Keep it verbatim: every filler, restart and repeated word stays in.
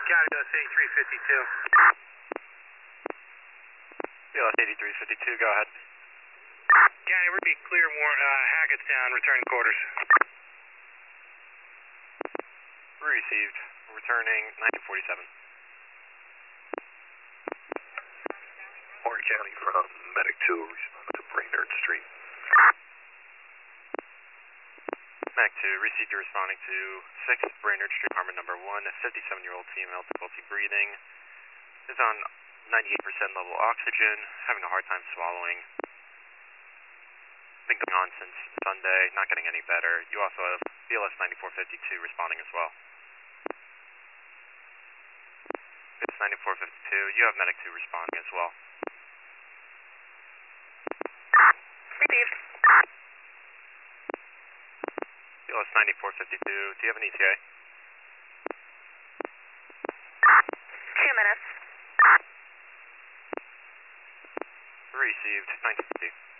Got it, that's eighty-three fifty-two. B L S eighty-three fifty-two, go ahead. County, we're be clear, Warren, uh, Hackettstown, return quarters. Received. Returning nineteen forty-seven. Warren County from Medic two, respond to Brainerd Street. Medic two, received, you're responding to six Brainerd Street, apartment number one. A fifty-seven-year-old female, difficulty breathing, is on ninety-eight percent level oxygen, having a hard time swallowing. Been going on since Sunday, not getting any better. You also have B L S ninety-four fifty-two responding as well. B L S ninety-four fifty-two, you have Medic two responding as well. Received. B L S ninety-four fifty-two, do you have an E T A? Two minutes. Received, nineteen fifty.